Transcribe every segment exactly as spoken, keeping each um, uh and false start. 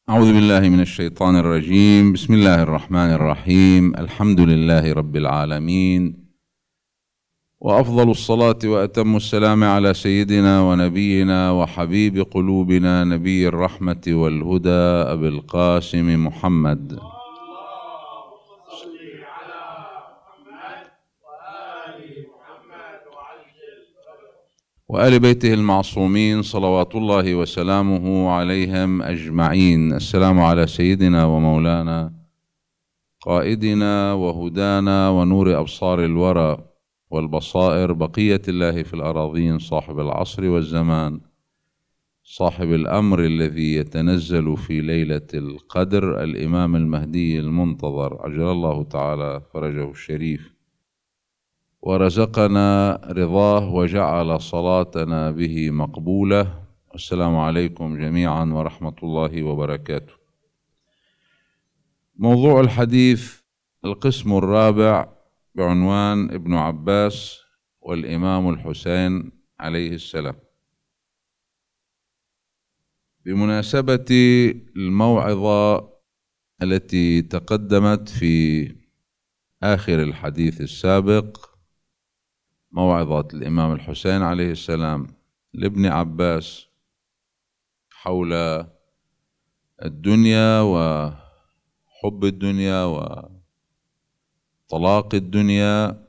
أعوذ بالله من الشيطان الرجيم. بسم الله الرحمن الرحيم. الحمد لله رب العالمين، وأفضل الصلاة وأتم السلام على سيدنا ونبينا وحبيب قلوبنا نبي الرحمة والهدى أبي القاسم محمد وآل بيته المعصومين صلوات الله وسلامه عليهم أجمعين. السلام على سيدنا ومولانا قائدنا وهدانا ونور أبصار الورى والبصائر، بقية الله في الأراضين، صاحب العصر والزمان، صاحب الأمر الذي يتنزل في ليلة القدر، الإمام المهدي المنتظر عجل الله تعالى فرجه الشريف، ورزقنا رضاه وجعل صلاتنا به مقبولة. السلام عليكم جميعا ورحمة الله وبركاته. موضوع الحديث القسم الرابع بعنوان ابن عباس والإمام الحسين عليه السلام، بمناسبة الموعظة التي تقدمت في آخر الحديث السابق، موعظة الإمام الحسين عليه السلام لابن عباس حول الدنيا وحب الدنيا وطلاق الدنيا.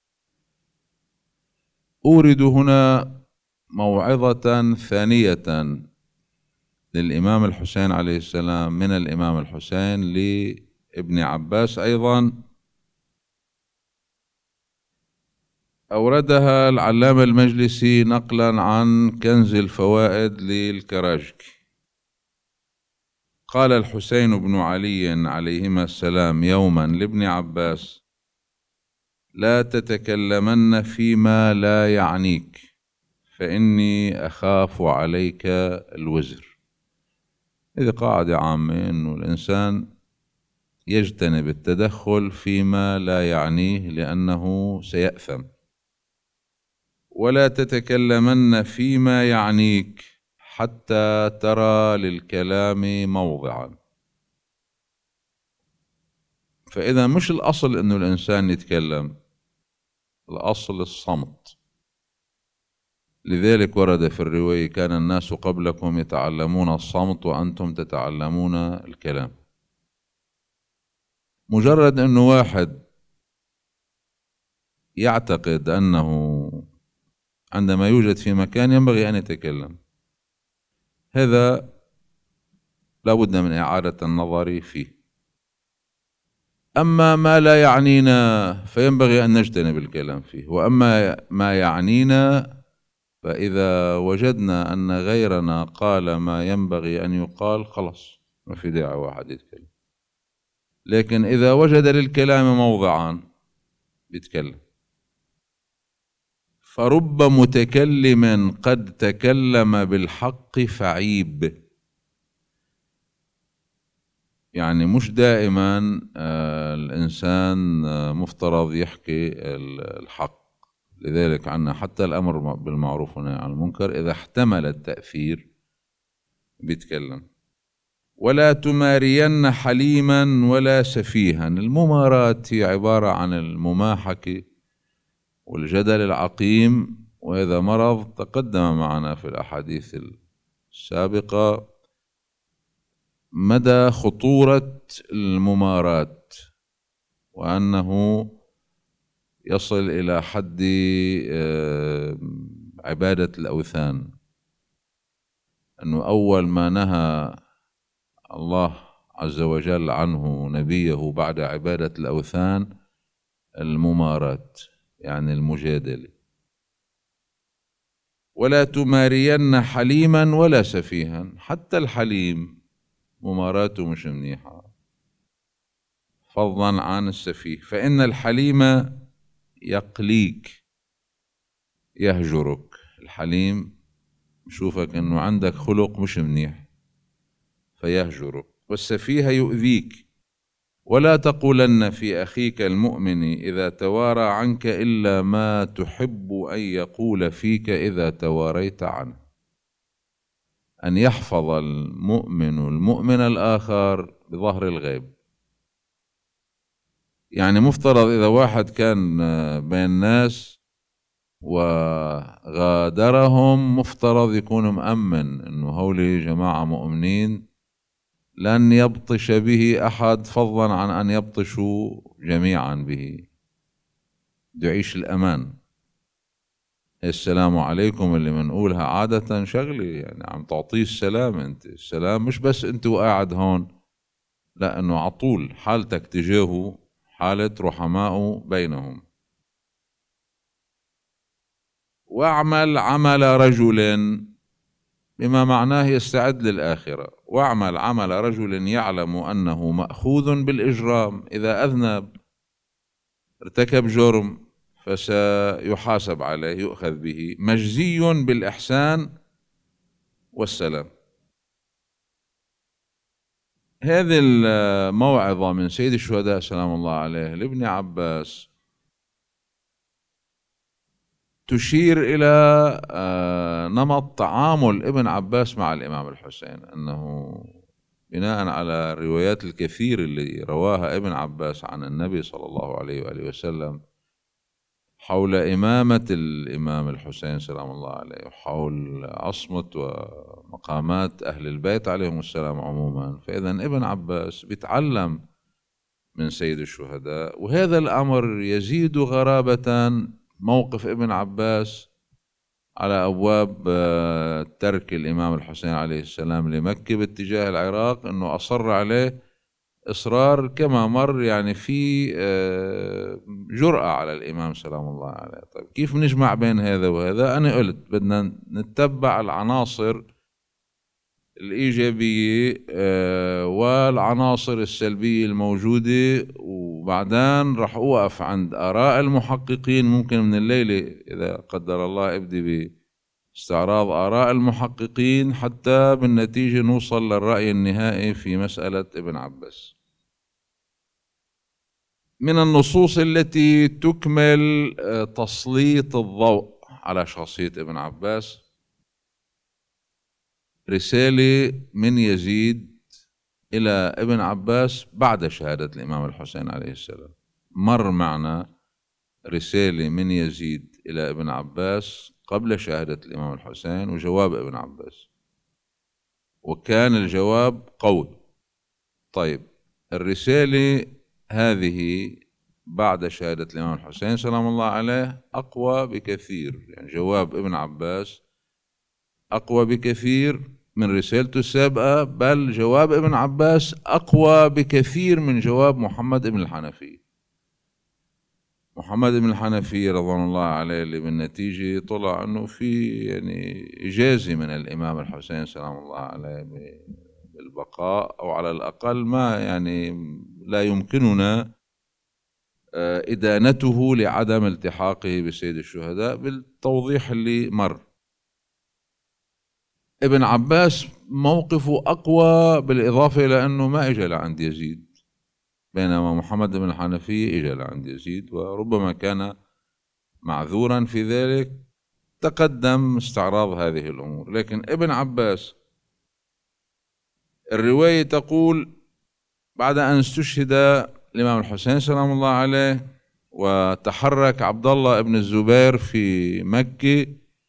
أورد هنا موعظة ثانية للإمام الحسين عليه السلام من الإمام الحسين لابن عباس أيضا، أوردها العلامة المجلسي نقلا عن كنز الفوائد للكراجكي. قال الحسين بن علي عليهما السلام يوما لابن عباس: لا تتكلمن فيما لا يعنيك فإني أخاف عليك الوزر. إذا قاعدة عامة أنه الإنسان يجتنب التدخل فيما لا يعنيه لأنه سيأثم. ولا تتكلمن فيما يعنيك حتى ترى للكلام موضعا. فإذا مش الأصل أنه الإنسان يتكلم، الأصل الصمت. لذلك ورد في الرواية: كان الناس قبلكم يتعلمون الصمت وأنتم تتعلمون الكلام. مجرد أنه واحد يعتقد أنه عندما يوجد في مكان ينبغي أن يتكلم، هذا لا بد من إعادة النظر فيه. أما ما لا يعنينا فينبغي أن نجتنب الكلام فيه، وأما ما يعنينا فإذا وجدنا أن غيرنا قال ما ينبغي أن يقال خلص ما في داعي واحد يتكلم. لكن إذا وجد للكلام موضعا بيتكلم. فرب متكلم قد تكلم بالحق فعيب. يعني مش دائما الإنسان مفترض يحكي الحق. لذلك عنا حتى الأمر بالمعروف والنهي عن المنكر إذا احتمل التأثير بيتكلم. ولا تمارين حليما ولا سفيها. الممارات هي عبارة عن المماحكة والجدل العقيم، وهذا مرض تقدم معنا في الأحاديث السابقة مدى خطورة الممارات، وأنه يصل إلى حد عبادة الأوثان. أنه أول ما نهى الله عز وجل عنه نبيه بعد عبادة الأوثان الممارات، يعني المجادلة. ولا تمارين حليما ولا سفيها. حتى الحليم مماراته مش منيحة، فضلا عن السفيه. فإن الحليم يقليك يهجرك. الحليم يشوفك أنه عندك خلق مش منيح فيهجرك. والسفيه يؤذيك. ولا تقولن في أخيك المؤمن إذا توارى عنك إلا ما تحب أن يقول فيك إذا تواريت عنه. أن يحفظ المؤمن المؤمن الآخر بظهر الغيب. يعني مفترض إذا واحد كان بين ناس وغادرهم، مفترض يكون مأمن إنه هولي جماعة مؤمنين لن يبطش به أحد فضلا عن أن يبطشوا جميعا به، يعيش الأمان. السلام عليكم اللي منقولها عادة شغلة يعني عم تعطيه السلام، انت السلام مش بس انت وقاعد هون، لا انه عطول حالتك تجاهه حالة رحماء بينهم. واعمل عمل رجل بما معناه يستعد للآخرة، واعمل عمل رجل يعلم أنه مأخوذ بالإجرام، إذا أذنب ارتكب جرم فسيحاسب عليه يؤخذ به، مجزي بالإحسان والسلام. هذه الموعظة من سيد الشهداء سلام الله عليه لابن عباس تشير إلى نمط تعامل ابن عباس مع الإمام الحسين، أنه بناء على الروايات الكثير اللي رواها ابن عباس عن النبي صلى الله عليه وآله وسلم حول إمامة الإمام الحسين سلام الله عليه، وحول عصمة ومقامات أهل البيت عليهم السلام عموما، فإذا ابن عباس بيتعلم من سيد الشهداء. وهذا الأمر يزيد غرابة موقف ابن عباس على أبواب ترك الإمام الحسين عليه السلام لمكة باتجاه العراق، أنه أصر عليه إصرار كما مر يعني في جرأة على الإمام سلام الله عليه. طيب كيف نجمع بين هذا وهذا؟ أنا قلت بدنا نتبع العناصر الإيجابية والعناصر السلبية الموجودة، وبعدين رح أوقف عند آراء المحققين. ممكن من الليلة إذا قدر الله أبدي باستعراض آراء المحققين حتى بالنتيجة نوصل للرأي النهائي في مسألة ابن عباس. من النصوص التي تكمل تسليط الضوء على شخصية ابن عباس رسالة من يزيد إلى ابن عباس بعد شهادة الإمام الحسين عليه السلام. مر معنا رسالة من يزيد إلى ابن عباس قبل شهادة الإمام الحسين وجواب ابن عباس، وكان الجواب قوي. طيب الرسالة هذه بعد شهادة الإمام الحسين سلام الله عليه أقوى بكثير، يعني جواب ابن عباس أقوى بكثير من رسالته السابقة، بل جواب ابن عباس أقوى بكثير من جواب محمد بن الحنفي. محمد بن الحنفي رضوان الله عليه اللي بالنتيجة طلع أنه في يعني إجازة من الإمام الحسين سلام الله عليه بالبقاء، أو على الأقل ما يعني لا يمكننا إدانته لعدم التحاقه بسيد الشهداء بالتوضيح اللي مر. ابن عباس موقفه أقوى بالإضافة إلى أنه ما إجا لعند يزيد، بينما محمد بن الحنفي إجا لعند يزيد وربما كان معذورا في ذلك، تقدم استعراض هذه الأمور. لكن ابن عباس الرواية تقول بعد أن استشهد الإمام الحسين سلام الله عليه وتحرك عبد الله بن الزبير في مكة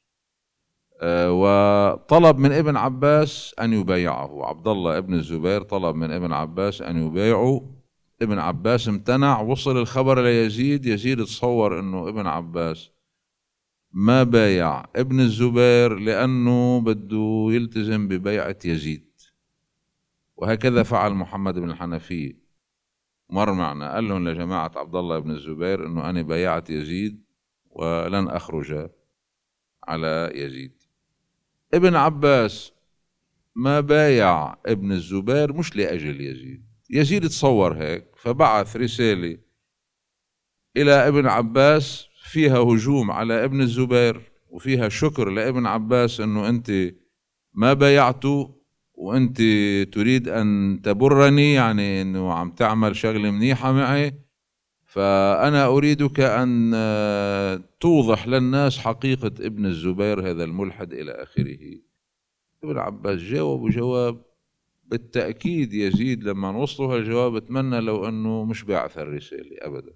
وطلب من ابن عباس أن يبايعه. عبد الله بن الزبير طلب من ابن عباس أن يبايعه، ابن عباس امتنع. وصل الخبر ليزيد، يزيد تصور أنه ابن عباس ما بايع ابن الزبير لأنه بده يلتزم ببيعة يزيد، وهكذا فعل محمد بن الحنفي. مر معنا قال لهم لجماعة عبد الله بن الزبير أنه أنا بايعت يزيد ولن أخرج على يزيد. ابن عباس ما بايع ابن الزبير مش لأجل يزيد، يزيد تصور هيك، فبعث رسالة إلى ابن عباس فيها هجوم على ابن الزبير وفيها شكر لابن عباس أنه أنت ما بايعته وأنت تريد أن تبرني، يعني أنه عم تعمل شغلة منيحة معي، فأنا أريدك أن توضح للناس حقيقة ابن الزبير هذا الملحد إلى آخره. ابن عباس جاوب جواب بالتأكيد يزيد لما وصلوا هالجواب اتمنى لو أنه مش بعث الرسالة أبدا.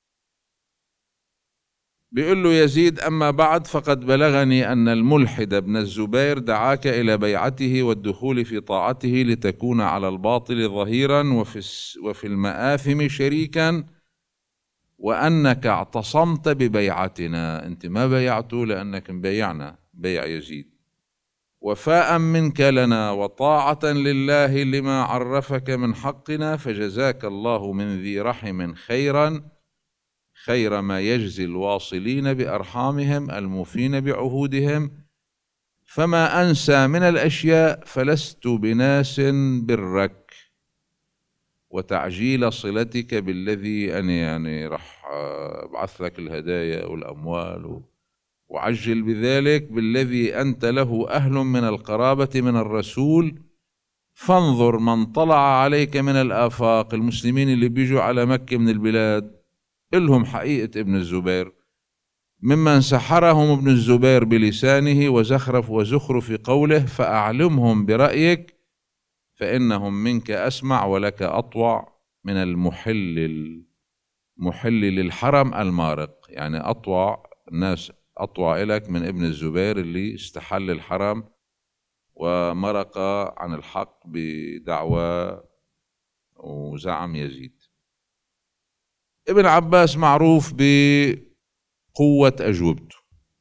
بيقول له يزيد: أما بعد فقد بلغني أن الملحد ابن الزبير دعاك إلى بيعته والدخول في طاعته لتكون على الباطل ظهيرا وفي, وفي المآثم شريكا، وأنك اعتصمت ببيعتنا، أنت ما بيعته لأنك مبيعنا بيع يزيد، وفاء منك لنا وطاعة لله لما عرفك من حقنا، فجزاك الله من ذي رحم خيرا خير ما يجزي الواصلين بأرحامهم الموفين بعهودهم، فما أنسى من الأشياء فلست بناس برك وتعجيل صلتك بالذي أنا يعني رح أبعث لك الهدايا والأموال، وعجل بذلك بالذي أنت له أهل من القرابة من الرسول، فانظر من طلع عليك من الآفاق، المسلمين اللي بيجوا على مكة من البلاد إلهم حقيقة ابن الزبير، ممن سحرهم ابن الزبير بلسانه وزخرف وزخرف قوله، فأعلمهم برأيك فإنهم منك أسمع ولك أطوع من المحل المحل للحرم المارق، يعني أطوع الناس أطوع إلك من ابن الزبير اللي استحل الحرم ومرق عن الحق بدعوى وزعم يزيد. ابن عباس معروف بقوة أجوبته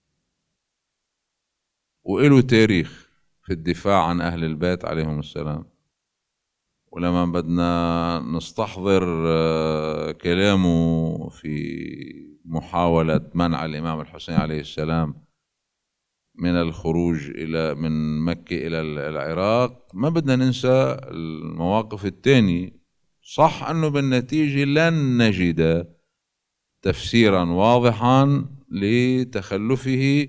وإله تاريخ في الدفاع عن أهل البيت عليهم السلام، ولما بدنا نستحضر كلامه في محاولة منع الإمام الحسين عليه السلام من الخروج إلى من مكة إلى العراق، ما بدنا ننسى المواقف الثانية. صح أنه بالنتيجة لن نجد تفسيرا واضحا لتخلفه،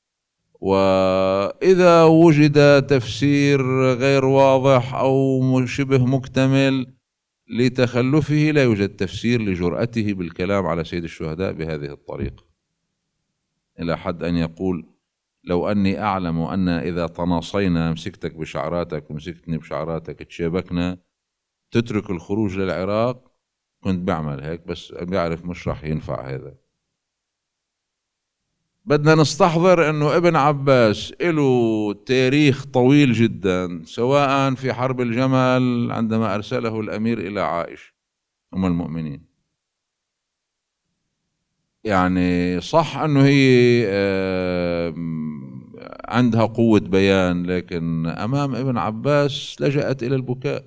وإذا وجد تفسير غير واضح أو شبه مكتمل لتخلفه لا يوجد تفسير لجرأته بالكلام على سيد الشهداء بهذه الطريقة، إلى حد أن يقول: لو أني أعلم أن إذا تناصينا مسكتك بشعراتك ومسكتني بشعراتك تشابكنا تترك الخروج للعراق كنت بعمل هيك، بس بعرف مش راح ينفع هذا. بدنا نستحضر أنه ابن عباس له تاريخ طويل جدا، سواء في حرب الجمل عندما أرسله الأمير إلى عائشة أم المؤمنين، يعني صح أنه هي عندها قوة بيان، لكن أمام ابن عباس لجأت إلى البكاء،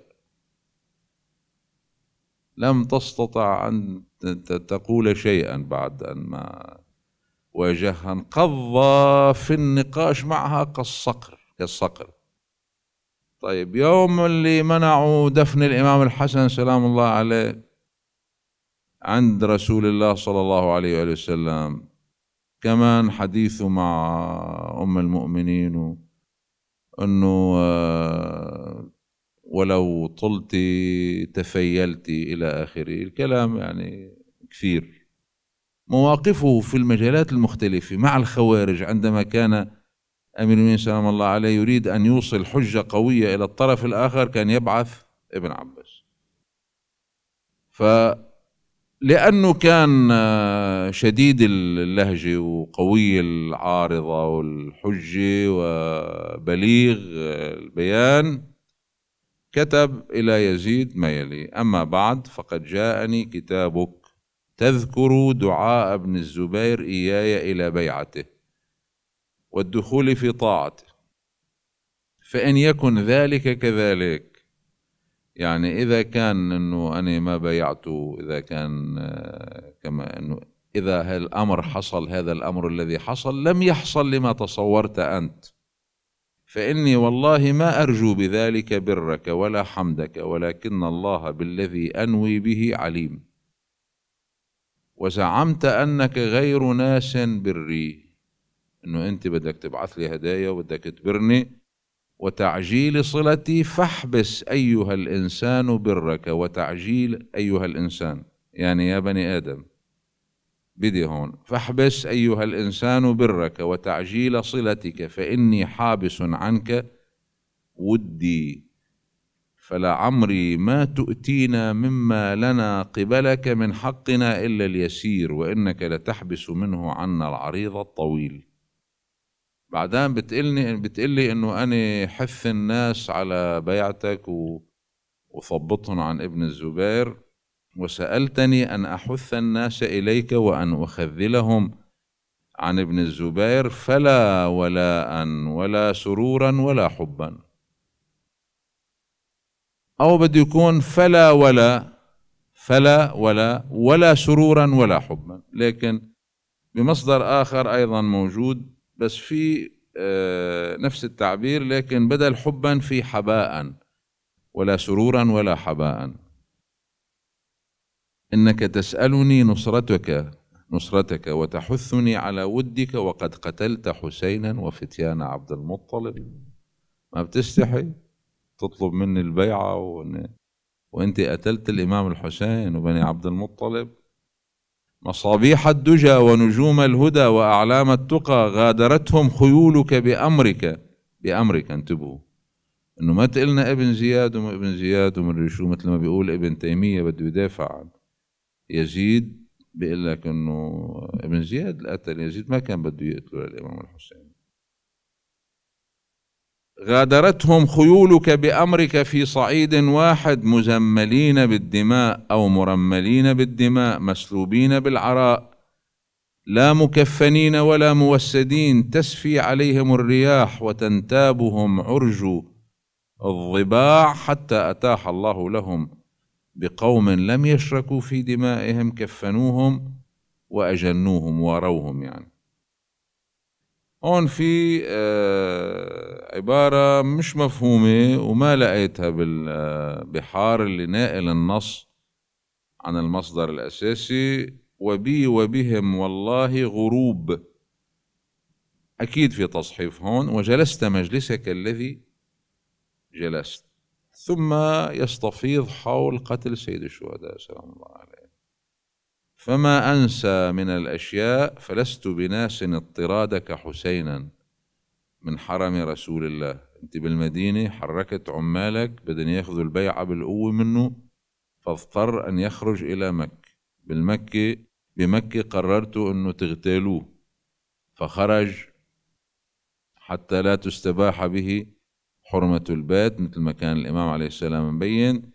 لم تستطع أن تقول شيئا بعد أن ما واجهها، انقضى في النقاش معها كالصقر كالصقر. طيب يوم اللي منعوا دفن الإمام الحسن سلام الله عليه عند رسول الله صلى الله عليه وآله وسلم، كمان حديثه مع أم المؤمنين أنه ولو طلت تفيلت إلى آخره الكلام، يعني كثير. مواقفه في المجالات المختلفة مع الخوارج، عندما كان أمير المؤمنين سلام الله عليه يريد أن يوصل حجة قوية إلى الطرف الآخر كان يبعث ابن عباس، فلأنه كان شديد اللهجة وقوي العارضة والحجة وبليغ البيان كتب إلى يزيد ما يلي: أما بعد فقد جاءني كتابك تذكر دعاء ابن الزبير إياي إلى بيعته والدخول في طاعته، فإن يكن ذلك كذلك، يعني إذا كان أنه أنا ما بيعته، إذا كان كما أنه إذا الأمر حصل، هذا الأمر الذي حصل لم يحصل لما تصورت أنت، فإني والله ما أرجو بذلك برك ولا حمدك، ولكن الله بالذي أنوي به عليم، وزعمت أنك غير ناس بري، أنه أنت بدك تبعث لي هدايا وبدك تبرني وتعجيل صلتي، فاحبس أيها الإنسان برك، وتعجيل أيها الإنسان يعني يا بني آدم بدي هون، فاحبس أيها الإنسان برك وتعجيل صلتك، فإني حابس عنك ودي، فلعمري ما تؤتينا مما لنا قبلك من حقنا إلا اليسير، وإنك لتحبس منه عنا العريض الطويل. بعدين بتقلني بتقلي إنه أنا حث الناس على بيعتك وثبطهم عن ابن الزبير، وسألتني أن أحث الناس إليك وأن أخذلهم عن ابن الزبير، فلا ولاء ولا سرورا ولا حبا. أو بده يكون فلا ولا فلا ولا ولا سرورا ولا حبا، لكن بمصدر آخر أيضا موجود بس في آه نفس التعبير، لكن بدل حبا في حباء، ولا سرورا ولا حباء. إنك تسألني نصرتك نصرتك وتحثني على ودك، وقد قتلت حسينا وفتيان عبد المطلب. ما بتستحي تطلب مني البيعة وإن... وانت قتلت الإمام الحسين وبني عبد المطلب؟ مصابيح الدجى ونجوم الهدى وأعلام التقى غادرتهم خيولك بأمرك. بأمرك، انتبهوا إنه ما تقلنا ابن زياد وما ابن زياد ومن شو، مثل ما بيقول ابن تيمية بده يدافع عن يزيد، بيقول لك إنه ابن زياد قتل يزيد، ما كان بده يقتل الإمام الحسين. غادرتهم خيولك بأمرك في صعيد واحد، مزملين بالدماء أو مرملين بالدماء، مسلوبين بالعراء، لا مكفنين ولا موسدين، تسفي عليهم الرياح وتنتابهم عرج الضباع، حتى أتاح الله لهم بقوم لم يشركوا في دمائهم، كفنوهم وأجنوهم وروهم. يعني هون في عبارة مش مفهومة وما لقيتها بالبحار اللي ناقل النص عن المصدر الأساسي. وبي وبهم والله غروب، أكيد في تصحيف هون. وجلست مجلسك الذي جلست، ثم يستفيض حول قتل سيد الشهداء سلام الله عليه. فما أنسى من الأشياء، فلست بناس اضطرادك حسينا من حرم رسول الله. أنت بالمدينة حركت عمالك بدن ياخذوا البيعة بالقوة منه، فاضطر أن يخرج إلى مكة. بالمكة بمكة قررتوا أنه تغتالوه، فخرج حتى لا تستباح به حرمة البيت، مثل ما كان الإمام عليه السلام مبين.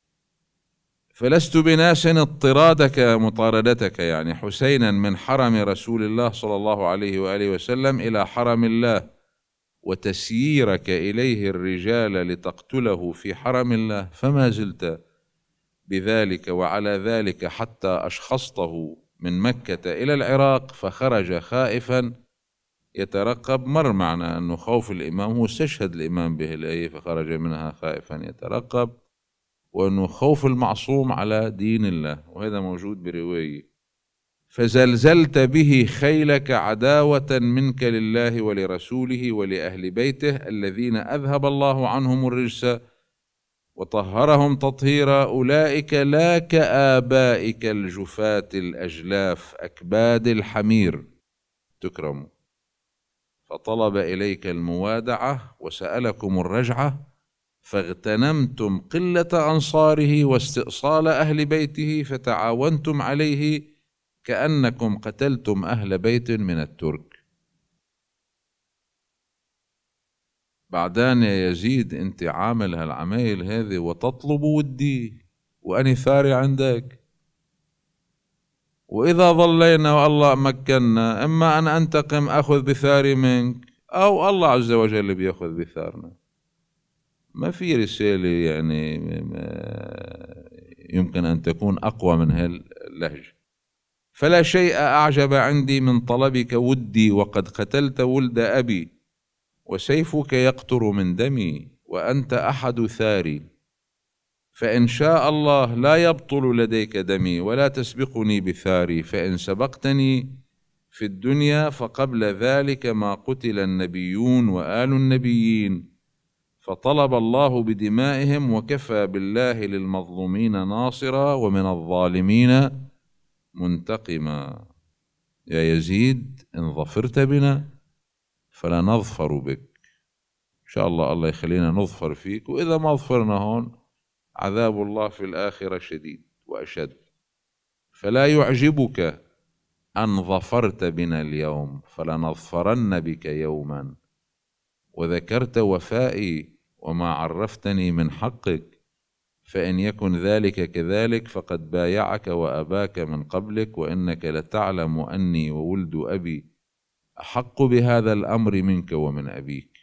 فلست بناس اضطرادك مطاردتك يعني حسينا من حرم رسول الله صلى الله عليه وآله وسلم إلى حرم الله، وتسييرك إليه الرجال لتقتله في حرم الله، فما زلت بذلك وعلى ذلك حتى أشخصته من مكة إلى العراق، فخرج خائفا يترقب. مر معنا أنه خوف الإمام هو استشهد الإمام به الآية، فخرج منها خائفا يترقب، وأنه خوف المعصوم على دين الله، وهذا موجود برواية. فزلزلت به خيلك عداوة منك لله ولرسوله ولأهل بيته الذين أذهب الله عنهم الرجس وطهرهم تطهيرا، أولئك لا كآبائك الجفاة الأجلاف أكباد الحمير تكرم. فطلب إليك الموادعة وسألكم الرجعة، فاغتنمتم قلة أنصاره واستئصال أهل بيته، فتعاونتم عليه كأنكم قتلتم أهل بيت من الترك. بعدين يا يزيد أنت عامل هالعمايل هذه وتطلب ودي وأني ثاري عندك، وإذا ظلينا والله مكنا إما أن أنتقم أخذ بثاري منك، أو الله عز وجل بيأخذ بثارنا. ما في رسالة يعني يمكن أن تكون أقوى من هاللهجة. فلا شيء أعجب عندي من طلبك ودي، وقد قتلت ولد أبي، وسيفك يقطر من دمي، وأنت أحد ثاري. فإن شاء الله لا يبطل لديك دمي ولا تسبقني بثاري، فإن سبقتني في الدنيا فقبل ذلك ما قتل النبيون وآل النبيين، فطلب الله بدمائهم، وكفى بالله للمظلومين ناصرا ومن الظالمين منتقما. يا يزيد إن ظفرت بنا فلا نظفر بك، إن شاء الله الله يخلينا نظفر فيك، وإذا ما ظفرنا هون عذاب الله في الآخرة شديد وأشد. فلا يعجبك أن ظفرت بنا اليوم، فلنظفرن بك يوما، وذكرت وفائي وما عرفتني من حقك، فإن يكن ذلك كذلك فقد بايعك وأباك من قبلك، وإنك لتعلم أني وولد أبي أحق بهذا الأمر منك ومن أبيك.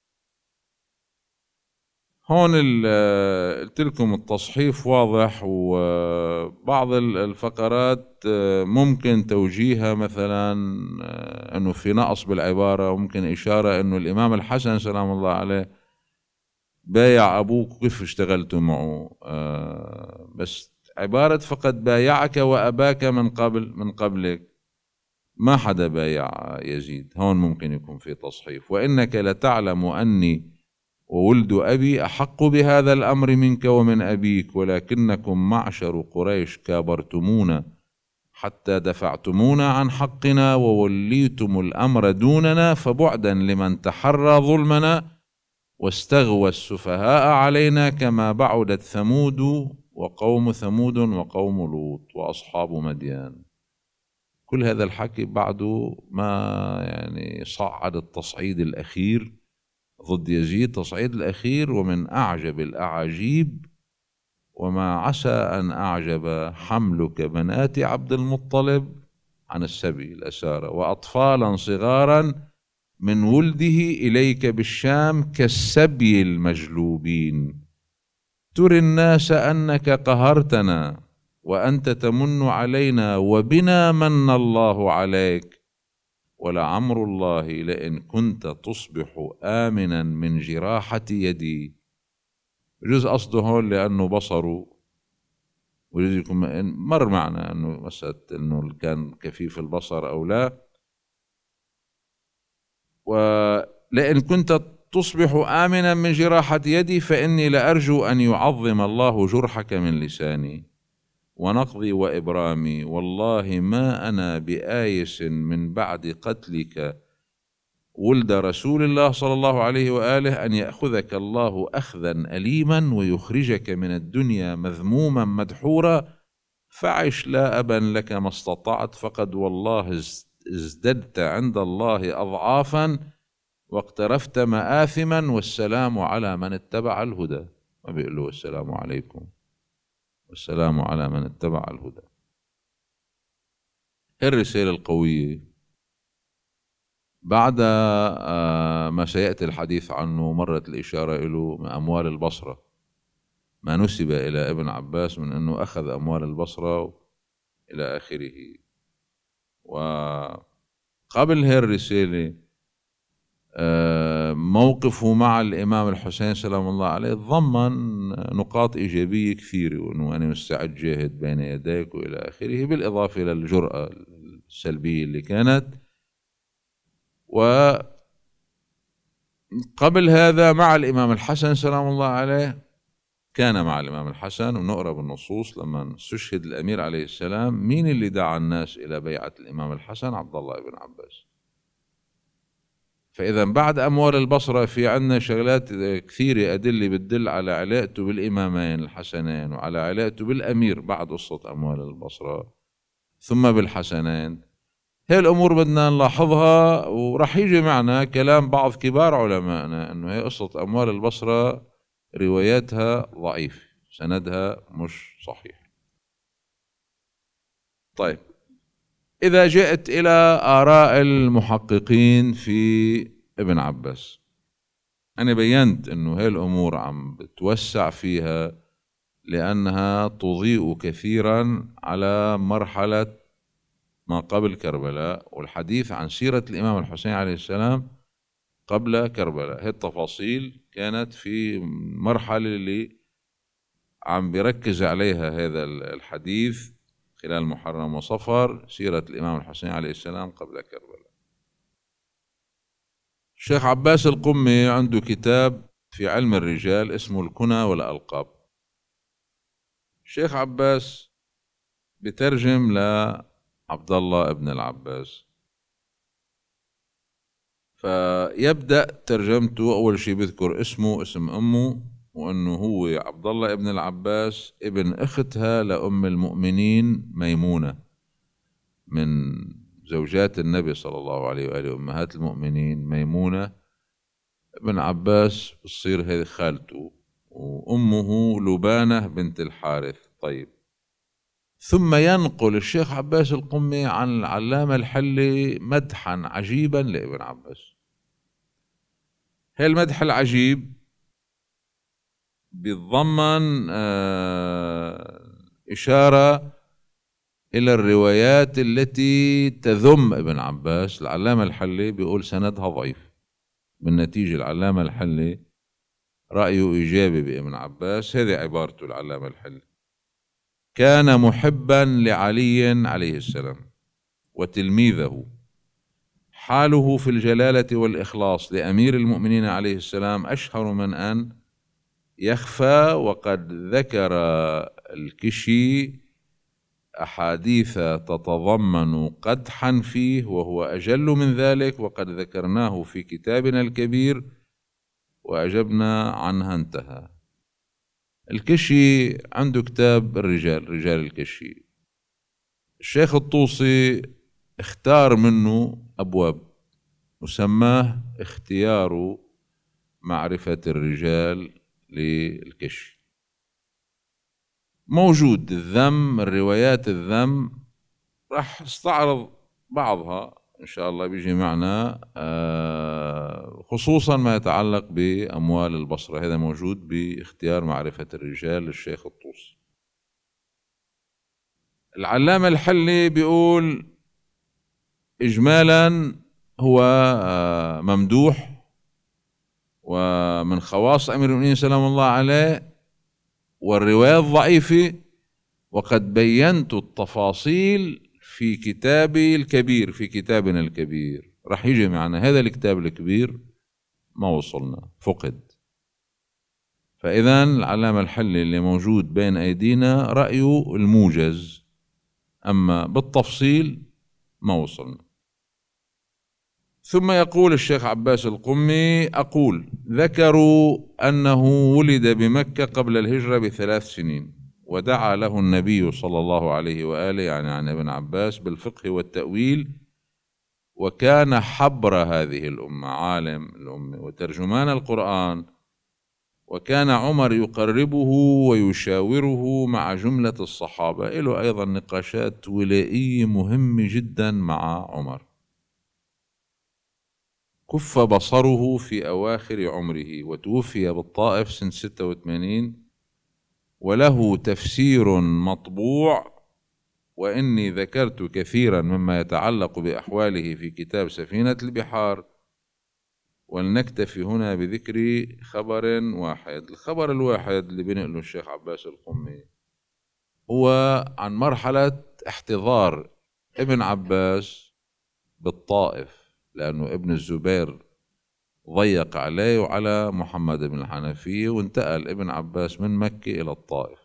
هون قلت لكم التصحيف واضح، وبعض الفقرات ممكن توجيهها مثلا أنه في نقص بالعبارة، وممكن إشارة أنه الإمام الحسن سلام الله عليه بايع أبوك كيف اشتغلتوا معه، بس عبارة فقد بايعك وأباك من قبل من قبلك ما حدا بايع يزيد، هون ممكن يكون في تصحيف. وإنك لتعلم أني وولد أبي أحق بهذا الأمر منك ومن أبيك، ولكنكم معشر قريش كابرتمونا حتى دفعتمونا عن حقنا ووليتم الأمر دوننا، فبعدا لمن تحرى ظلمنا واستغوى السفهاء علينا، كما بعدت ثمود وقوم ثمود وقوم لوط وأصحاب مديان. كل هذا الحكي بعده ما يعني صعد التصعيد الأخير ضد يزيد، تصعيد الأخير ومن أعجب الأعاجيب، وما عسى أن أعجب حملك بنات عبد المطلب عن السبي الأسارى، وأطفالا صغارا من ولده إليك بالشام كالسبي المجلوبين، تري الناس أنك قهرتنا وأنت تمن علينا، وبنا من الله عليك، ولعمر الله لئن كنت تصبح آمنا من جراحة يدي. جزء قصده هون لأنه بصره، وجزء يكون مر معنا أنه مسألة أنه كان كفيف البصر أو لا. ولئن كنت تصبح آمنا من جراحة يدي فإني لأرجو أن يعظم الله جرحك من لساني ونقضي وإبرامي، والله ما أنا بآيس من بعد قتلك ولد رسول الله صلى الله عليه وآله أن يأخذك الله أخذا أليما ويخرجك من الدنيا مذموما مدحورا، فعش لا أبا لك ما استطعت، فقد والله ازددت عند الله أضعافا واقترفت مآثما، والسلام على من اتبع الهدى. ما بيقولوا السلام عليكم، والسلام على من اتبع الهدى. الرسالة القوية بعد ما سيأتي الحديث عنه مرت الإشارة له من أموال البصرة، ما نسب إلى ابن عباس من أنه أخذ أموال البصرة إلى آخره. وقبل هذه الرسالة موقفه مع الإمام الحسين سلام الله عليه ضمن نقاط إيجابية كثيرة، وأنه أنا مستعد جاهد بين يديك وإلى آخره، بالإضافة إلى الجرأة السلبية اللي كانت. وقبل هذا مع الإمام الحسن سلام الله عليه، كان مع الإمام الحسن، ونقرأ بالنصوص لما استشهد الأمير عليه السلام مين اللي دعا الناس إلى بيعة الإمام الحسن؟ عبد الله بن عباس. فإذا بعد أموال البصرة في عنا شغلات كثيرة أدلة بتدل على علاقته بالإمامين الحسنين وعلى علاقته بالأمير بعد قصة أموال البصرة ثم بالحسنين. هي الأمور بدنا نلاحظها، ورح يجي معنا كلام بعض كبار علمائنا أنه هي قصة أموال البصرة رواياتها ضعيف، سندها مش صحيح. طيب، إذا جئت إلى آراء المحققين في ابن عباس، أنا بينت أنه هاي الأمور عم بتوسع فيها لأنها تضيء كثيرا على مرحلة ما قبل كربلاء والحديث عن سيرة الإمام الحسين عليه السلام قبل كربلاء. هاي التفاصيل كانت في مرحلة اللي عم بيركز عليها هذا الحديث خلال محرم وصفر، سيرة الإمام الحسين عليه السلام قبل كربلاء. الشيخ عباس القمي عنده كتاب في علم الرجال اسمه الكنى والألقاب. الشيخ عباس بترجم لعبد الله ابن العباس، فيبدأ ترجمته أول شيء بيذكر اسمه، اسم أمه، وأنه هو عبد الله ابن العباس ابن أختها لأم المؤمنين ميمونة من زوجات النبي صلى الله عليه وآله، أمهات المؤمنين ميمونة ابن عباس بتصير هذه خالته، وأمه لبانة بنت الحارث. طيب، ثم ينقل الشيخ عباس القمي عن العلامة الحلي مدحا عجيبا لابن عباس. هذا المدح العجيب بيتضمن إشارة إلى الروايات التي تذم ابن عباس. العلامة الحلي بيقول سندها ضعيف، بالنتيجة العلامة الحلي رأيه إيجابي بابن عباس. هذه عبارته العلامة الحلي: كان محبا لعلي عليه السلام وتلميذه، حاله في الجلالة والإخلاص لأمير المؤمنين عليه السلام أشهر من أن يخفى. وقد ذكر الكشي أحاديث تتضمن قدحا فيه وهو أجل من ذلك، وقد ذكرناه في كتابنا الكبير وأجبنا عنها. انتهى. الكشي عنده كتاب الرجال، رجال الكشي. الشيخ الطوسي اختار منه أبواب وسماه اختيار معرفة الرجال للكشي. موجود الذم، الروايات الذم، راح استعرض بعضها إن شاء الله بيجي معنا، خصوصا ما يتعلق بأموال البصرة. هذا موجود باختيار معرفة الرجال للشيخ الطوسي. العلامة الحلي بيقول إجمالا هو ممدوح ومن خواص أمير المؤمنين سلام الله عليه، والروايات ضعيفة، وقد بينت التفاصيل في كتابي الكبير، في كتابنا الكبير. رح يجي معنا هذا الكتاب الكبير ما وصلنا، فقد. فإذا العلامة الحلي اللي موجود بين أيدينا رأيه الموجز، أما بالتفصيل ما وصلنا. ثم يقول الشيخ عباس القمي: أقول ذكروا أنه ولد بمكة قبل الهجرة بثلاث سنين، ودعا له النبي صلى الله عليه وآله، يعني عن ابن عباس، بالفقه والتأويل، وكان حبر هذه الأمة، عالم الأمة وترجمان القرآن، وكان عمر يقربه ويشاوره مع جملة الصحابة. له أيضا نقاشات ولائية مهمة جدا مع عمر. كف بصره في أواخر عمره، وتوفي بالطائف سنة ستة وثمانين، وله تفسير مطبوع، وإني ذكرت كثيرا مما يتعلق بأحواله في كتاب سفينة البحار، ولنكتفي هنا بذكر خبر واحد. الخبر الواحد اللي بنقله الشيخ عباس القمي هو عن مرحلة احتضار ابن عباس بالطائف، لأنه ابن الزبير ضيق عليه وعلى محمد بن الحنفية، وانتقل ابن عباس من مكة إلى الطائف.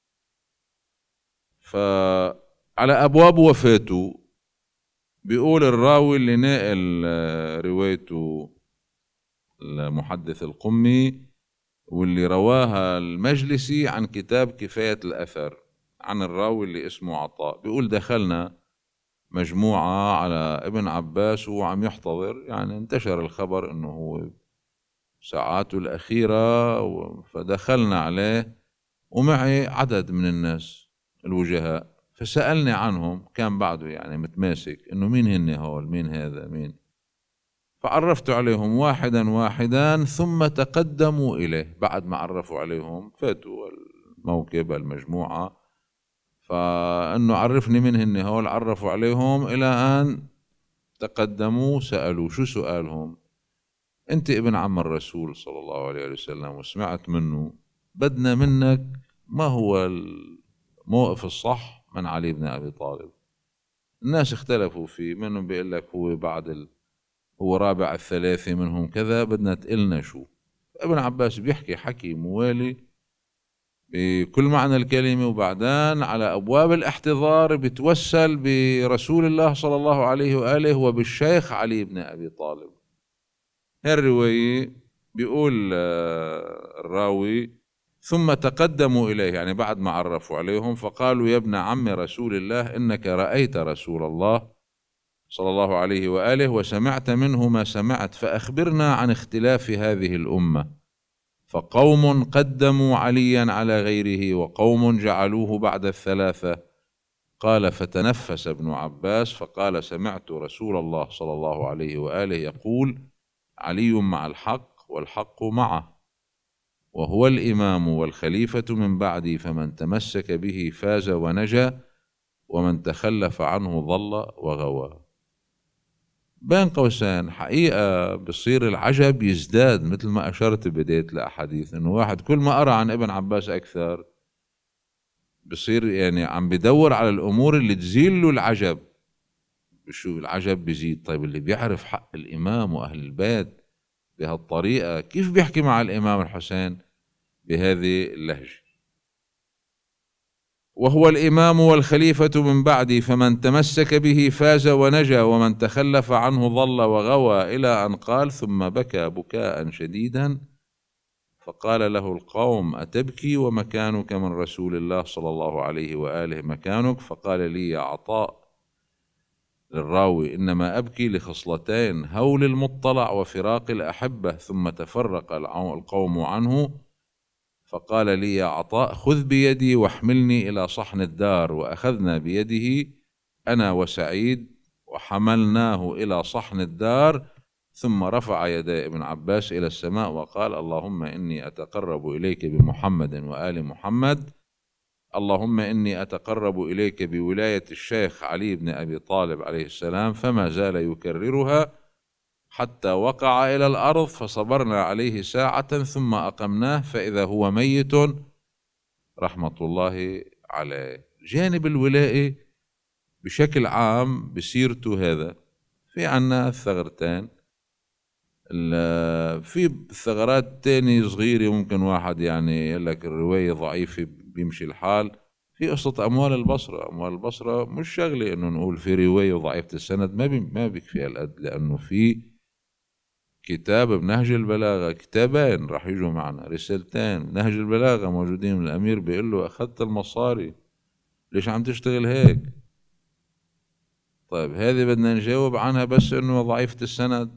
فعلى أبواب وفاته بيقول الراوي اللي ناقل روايته المحدث القمي واللي رواها المجلسي عن كتاب كفاية الأثر عن الراوي اللي اسمه عطاء، بيقول دخلنا مجموعة على ابن عباس وهو عم يحتضر، يعني انتشر الخبر انه هو ساعاته الأخيرة، فدخلنا عليه ومعي عدد من الناس الوجهاء، فسألني عنهم، كان بعده يعني متماسك انه مين هن هول، مين هذا مين، فعرفت عليهم واحدا واحدا، ثم تقدموا إليه. بعد ما عرفوا عليهم فاتوا الموكب المجموعة، فأنه عرفني من هن هول، عرفوا عليهم إلى أن تقدموا سألوا. شو سؤالهم؟ أنت ابن عم الرسول صلى الله عليه وسلم وسمعت منه، بدنا منك ما هو الموقف الصح من علي بن أبي طالب. الناس اختلفوا فيه، منهم بيقول لك هو بعد ال... هو رابع الثلاثة، منهم كذا، بدنا تقلنا شو. ابن عباس بيحكي حكي موالي بكل معنى الكلمة، وبعدين على أبواب الاحتضار بتوسل برسول الله صلى الله عليه وآله وبالشيخ علي بن أبي طالب. هاي الرواية بيقول الراوي: ثم تقدموا إليه، يعني بعد ما عرفوا عليهم، فقالوا: يا ابن عم رسول الله، إنك رأيت رسول الله صلى الله عليه وآله وسمعت منه ما سمعت، فأخبرنا عن اختلاف هذه الأمة، فقوم قدموا عليا على غيره وقوم جعلوه بعد الثلاثة. قال: فتنفس ابن عباس فقال: سمعت رسول الله صلى الله عليه وآله يقول: علي مع الحق والحق معه، وهو الإمام والخليفة من بعدي، فمن تمسك به فاز ونجا، ومن تخلف عنه ضل وغوى. بين قوسين حقيقة بصير العجب يزداد، مثل ما أشرت بداية الأحاديث، إنه واحد كل ما أرى عن ابن عباس أكثر بصير يعني عم بدور على الأمور اللي تزيل له العجب. بشوف العجب بيزيد. طيب اللي بيعرف حق الإمام وأهل البيت بهالطريقة كيف بيحكي مع الإمام الحسين بهذه اللهجة؟ وهو الإمام والخليفة من بعدي، فمن تمسك به فاز ونجا، ومن تخلف عنه ضل وغوى، إلى أن قال: ثم بكى بكاء شديدا، فقال له القوم: أتبكي ومكانك من رسول الله صلى الله عليه وآله مكانك؟ فقال لي يا عطاء للراوي: إنما أبكي لخصلتين، هول المطلع وفراق الأحبة. ثم تفرق القوم عنه، فقال لي يا عطاء: خذ بيدي واحملني إلى صحن الدار. وأخذنا بيده أنا وسعيد وحملناه إلى صحن الدار، ثم رفع يدي ابن عباس إلى السماء وقال: اللهم إني أتقرب إليك بمحمد وآل محمد، اللهم إني أتقرب إليك بولاية الشيخ علي بن أبي طالب عليه السلام. فما زال يكررها حتى وقع إلى الأرض، فصبرنا عليه ساعة ثم أقمناه، فإذا هو ميت رحمة الله عليه. جانب الولاء بشكل عام بسيرته هذا في عنا الثغرتين. في ثغرات تاني صغيرة ممكن واحد يعني يقول لك الرواية ضعيفة بيمشي الحال. في قصة أموال البصرة. أموال البصرة مش شغلة إنه نقول في رواية ضعيفة السند، ما بي ما بيكفي هالقد، لأنه في كتاب بنهج البلاغة، كتابين راح يجوا معنا، رسالتين نهج البلاغة موجودين من الأمير، بيقول له: أخذت المصاري ليش عم تشتغل هيك؟ طيب هذه بدنا نجاوب عنها بس إنه ضعيفة السند.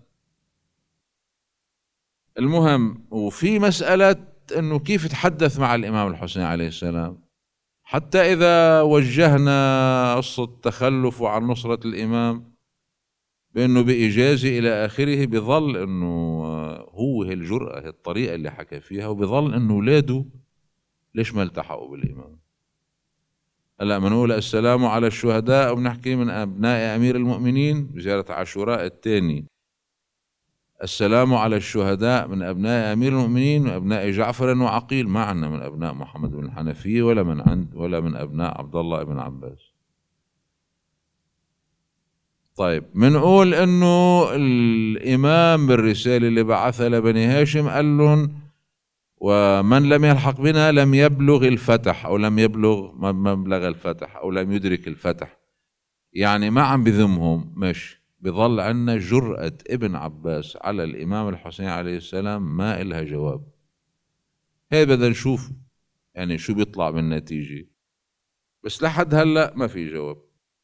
المهم، وفي مسألة إنه كيف تحدث مع الإمام الحسين عليه السلام، حتى إذا وجهنا قصة تخلف عن نصرة الإمام بأنه بإجازة إلى آخره، بظل أنه هو هالجرأة هالطريقة اللي حكى فيها، وبظل أنه ولاده ليش ما التحقوا بالإمام. هلا منقول السلام على الشهداء وبنحكي من أبناء أمير المؤمنين بزيارة عاشوراء الثاني، السلام على الشهداء من أبناء أمير المؤمنين وأبناء جعفر وعقيل، ما عنا من أبناء محمد بن الحنفية ولا من عند ولا من أبناء عبد الله بن عباس. طيب منقول إنه الإمام بالرسالة اللي بعثها لبني هاشم قال لهم: ومن لم يلحق بنا لم يبلغ الفتح، أو لم يبلغ مبلغ الفتح، أو لم يدرك الفتح. يعني ما عم بذمهم، مش بظل عنا جرأة ابن عباس على الإمام الحسين عليه السلام ما إلها جواب. هي بدنا نشوف يعني شو بيطلع من النتيجة، بس لحد هلأ ما في جواب.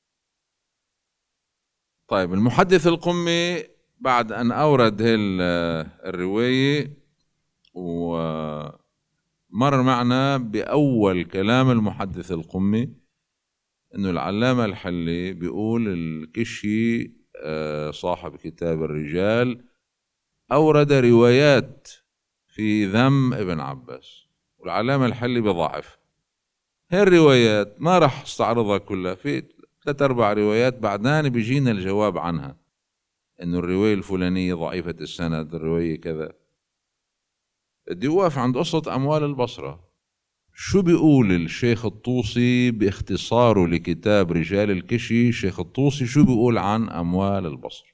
طيب المحدث القمي بعد أن أورد هي الرواية ومر معنا بأول كلام المحدث القمي، إنه العلامة الحلي بيقول الكشي صاحب كتاب الرجال أورد روايات في ذم ابن عباس، والعلامة الحلي بضعف هاي الروايات. ما رح استعرضها كلها، في ثلاث أربع روايات بعدين بيجينا الجواب عنها، إنه الرواية الفلانية ضعيفة السند، الرواية كذا. بدي أوقف عند قصة أموال البصرة. شو بيقول الشيخ الطوسي باختصاره لكتاب رجال الكشي؟ الشيخ الطوسي شو بيقول عن أموال البصر؟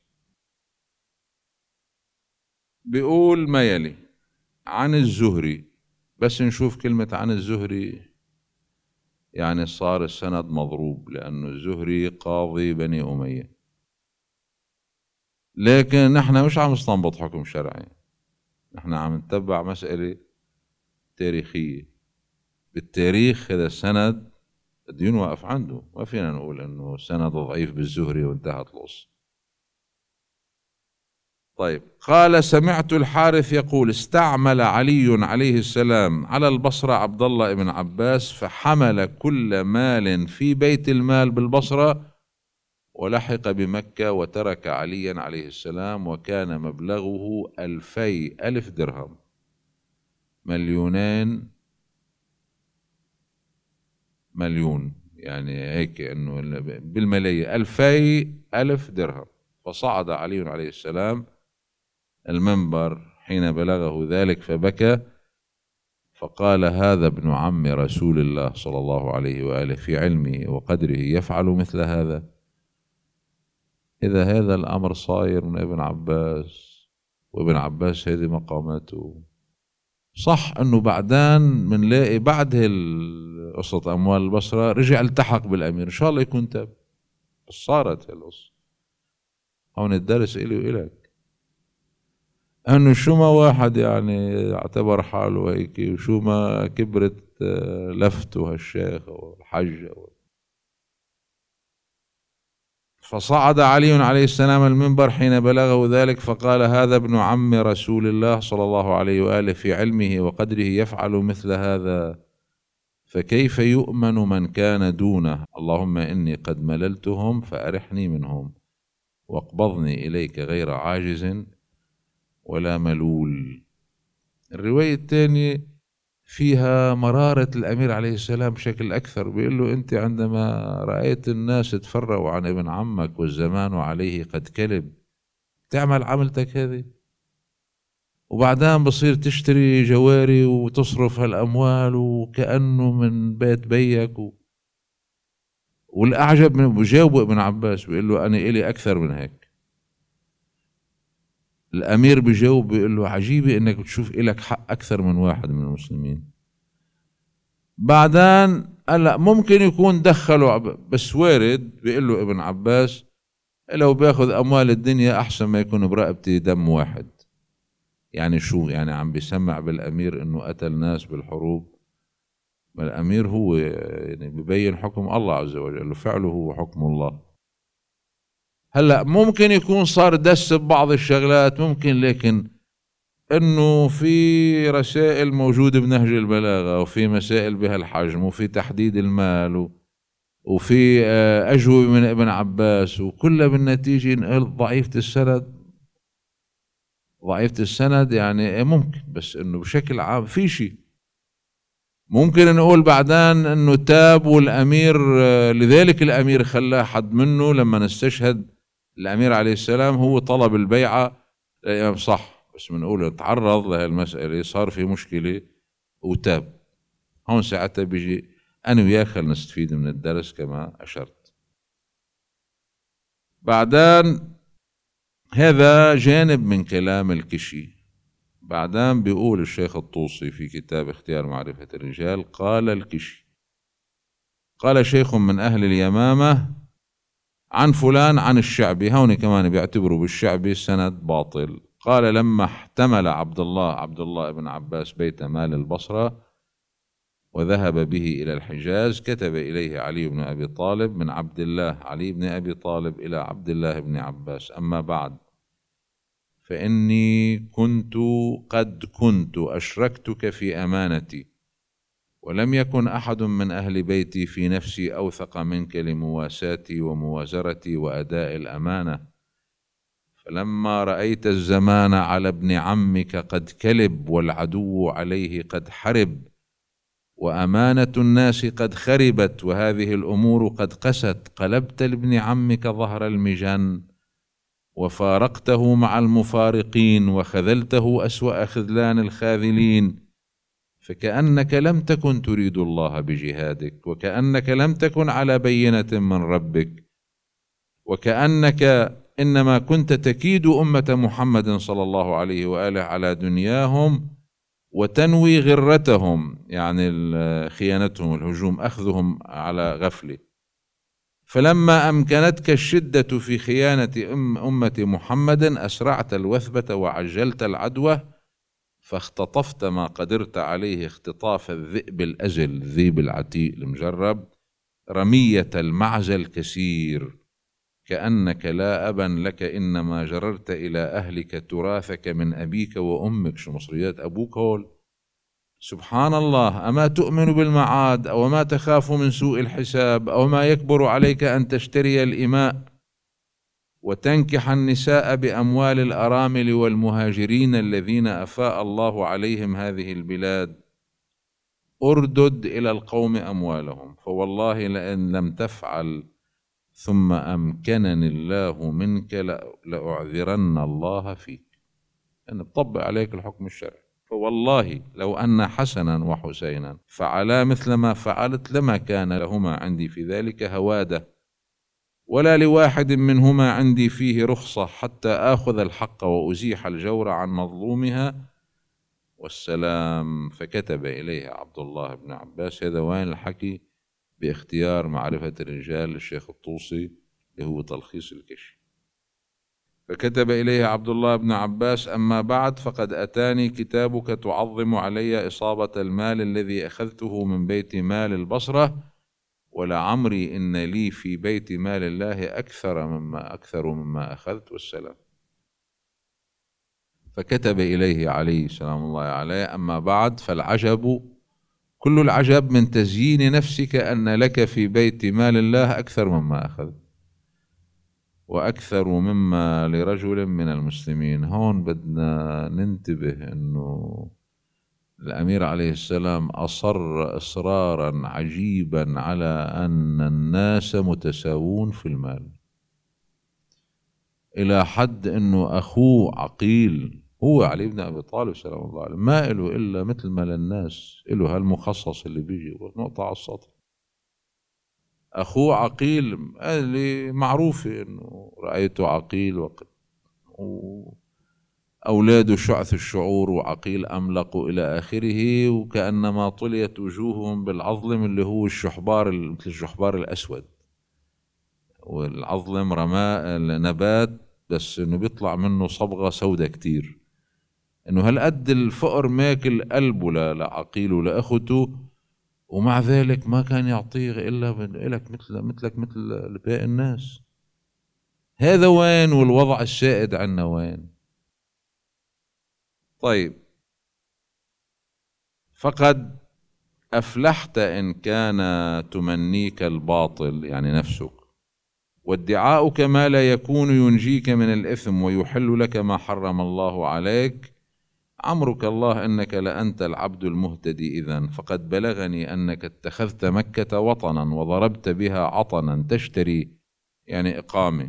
بيقول ما يلي: عن الزهري. بس نشوف كلمة عن الزهري، يعني صار السند مضروب، لأنه الزهري قاضي بني أمية. لكن نحن مش عم نستنبط حكم شرعي، نحن عم نتبع مسألة تاريخية. بالتاريخ هذا السند بده ينوقف عنده، ما فينا نقول انه سند ضعيف بالزهري وانتهت القصة. طيب، قال: سمعت الحارث يقول: استعمل علي عليه السلام على البصرة عبد الله بن عباس فحمل كل مال في بيت المال بالبصرة ولحق بمكة وترك عليا عليه السلام، وكان مبلغه ألفي ألف درهم، مليونين مليون، يعني هيك انه بالملايين، ألفي ألف درهم. فصعد علي عليه السلام المنبر حين بلغه ذلك فبكى، فقال: هذا ابن عم رسول الله صلى الله عليه وآله في علمه وقدره يفعل مثل هذا. إذا هذا الأمر صاير من ابن عباس، وابن عباس هذه مقاماته، صح أنه بعدين منلاقي بعد قصة أموال البصرة رجع التحق بالأمير، إن شاء الله يكون تاب، بس صارت هالقصة. هون الدرس إلي وإلك، أنه شو ما واحد يعني اعتبر حاله هيك، وشو ما كبرت لفته هالشيخ أو الحج أو. فصعد علي عليه السلام المنبر حين بلغه ذلك فقال: هذا ابن عم رسول الله صلى الله عليه وآله في علمه وقدره يفعل مثل هذا، فكيف يؤمن من كان دونه؟ اللهم إني قد مللتهم فأرحني منهم، واقبضني إليك غير عاجز ولا ملول. الرواية الثانية فيها مرارة الأمير عليه السلام بشكل أكثر، بيقول له: أنت عندما رأيت الناس تفروا عن ابن عمك والزمان عليه قد كلب، تعمل عملتك هذه، وبعدين بصير تشتري جواري وتصرف هالأموال وكأنه من بيت بيك و... والأعجب من بجاوبه ابن عباس بيقول له: أنا إلي أكثر من هيك. الأمير بجاوب بيقول له: عجيبة إنك بتشوف إلك حق أكثر من واحد من المسلمين. بعدين قال لا، ممكن يكون دخلوا، بس وارد بيقول له ابن عباس: لو بياخذ أموال الدنيا أحسن ما يكون برقبتي دم واحد. يعني شو يعني؟ عم بيسمع بالأمير إنه قتل ناس بالحروب؟ ما الأمير هو يعني ببين حكم الله عز وجل، فعله هو حكم الله. هلا ممكن يكون صار دس ببعض الشغلات، ممكن، لكن انه في رسائل موجوده بنهج البلاغه، وفي مسائل بهالحجم، وفي تحديد المال، وفي اجوبه من ابن عباس، وكلها بالنتيجه ضعيفه السند. ضعيفه السند يعني ممكن، بس انه بشكل عام في شيء ممكن نقول بعدين انه تاب والامير، لذلك الامير خلاه حد منه لما نستشهد الامير عليه السلام هو طلب البيعه للامام، صح، بس بنقول تعرض لهالمساله، صار في مشكله وتاب. هون ساعتها بيجي انا وياك خلينا نستفيد من الدرس كما اشرت. بعدين هذا جانب من كلام الكشي. بعدين بيقول الشيخ الطوسي في كتاب اختيار معرفة الرجال: قال الكشي: قال شيخ من أهل اليمامة عن فلان عن الشعبي. هون كمان بيعتبروا بالشعبي سند باطل. قال: لما احتمل عبد الله عبد الله بن عباس بيت مال البصرة وذهب به إلى الحجاز، كتب إليه علي بن أبي طالب من عبد الله علي بن أبي طالب إلى عبد الله بن عباس: أما بعد، فإني كنت قد كنت أشركتك في أمانتي، ولم يكن أحد من أهل بيتي في نفسي أوثق منك لمواساتي وموازرتي وأداء الأمانة. فلما رأيت الزمان على ابن عمك قد كلب، والعدو عليه قد حرب، وأمانة الناس قد خربت، وهذه الأمور قد قست، قلبت لابن عمك ظهر المجن، وفارقته مع المفارقين، وخذلته أسوأ خذلان الخاذلين، فكأنك لم تكن تريد الله بجهادك، وكأنك لم تكن على بينة من ربك، وكأنك إنما كنت تكيد أمة محمد صلى الله عليه وآله على دنياهم، وتنوي غرتهم، يعني خيانتهم، الهجوم، أخذهم على غفلة، فلما أمكنتك الشدة في خيانة أم أمة محمد أسرعت الوثبة وعجلت العدوى، فاختطفت ما قدرت عليه اختطاف الذئب الأزل، الذئب العتيء المجرب، رمية المعز الكسير، كأنك لا أبا لك، إنما جررت إلى أهلك تراثك من أبيك وأمك. شو مصريات أبوك هول؟ سبحان الله. أما تؤمن بالمعاد، أو ما تخاف من سوء الحساب، أو ما يكبر عليك أن تشتري الإماء وتنكح النساء بأموال الأرامل والمهاجرين الذين أفاء الله عليهم هذه البلاد؟ أردد إلى القوم أموالهم، فوالله لئن لم تفعل ثم أمكنني الله منك لأعذرن الله فيك. أنا بطبق عليك الحكم الشرعي. فوالله لو أن حسنا وحسينا فعلا مثل ما فعلت لما كان لهما عندي في ذلك هوادة، ولا لواحد منهما عندي فيه رخصة، حتى آخذ الحق وأزيح الجور عن مظلومها، والسلام. فكتب إليه عبد الله بن عباس. هذا وين الحكي باختيار معرفة الرجال للشيخ الطوسي اللي هو تلخيص الكشف. فكتب إليه عبد الله بن عباس: أما بعد، فقد أتاني كتابك تعظم علي إصابة المال الذي أخذته من بيت مال البصرة، ولعمري إن لي في بيت مال الله أكثر مما أكثر مما أخذت، والسلام. فكتب إليه عليه سلام الله عليه: أما بعد، فالعجب كل العجب من تزيين نفسك أن لك في بيت مال الله أكثر مما أخذ، وأكثر مما لرجل من المسلمين. هون بدنا ننتبه أنه الأمير عليه السلام أصر إصرارا عجيبا على أن الناس متساوون في المال، إلى حد أنه أخوه عقيل هو علي بن أبي طالب سلام الله عليه ما إله إلا مثل ما للناس إله هالمخصص اللي بيجي ونقطة على السطر. أخوه عقيل اللي معروفة أنه رأيته عقيل، وقت أولاده شعث الشعور وعقيل أملق إلى آخره، وكأنما طليت وجوههم بالعظلم اللي هو الشحبار، مثل الشحبار الأسود. والعظلم رماء نبات بس إنه بيطلع منه صبغة سودة كتير، إنه هالقد الفقر ماكل قلبه لعقيل ولأخته، ومع ذلك ما كان يعطيه إلا لك مثل مثلك مثل باقي الناس. هذا وين؟ والوضع السائد عنا وين؟ طيب، فقد أفلحت إن كان تمنيك الباطل، يعني نفسك، وادعاؤك ما لا يكون ينجيك من الإثم ويحل لك ما حرم الله عليك. عمرك الله إنك لأنت العبد المهتدي إذن، فقد بلغني أنك اتخذت مكة وطنا وضربت بها عطنا تشتري، يعني إقامة،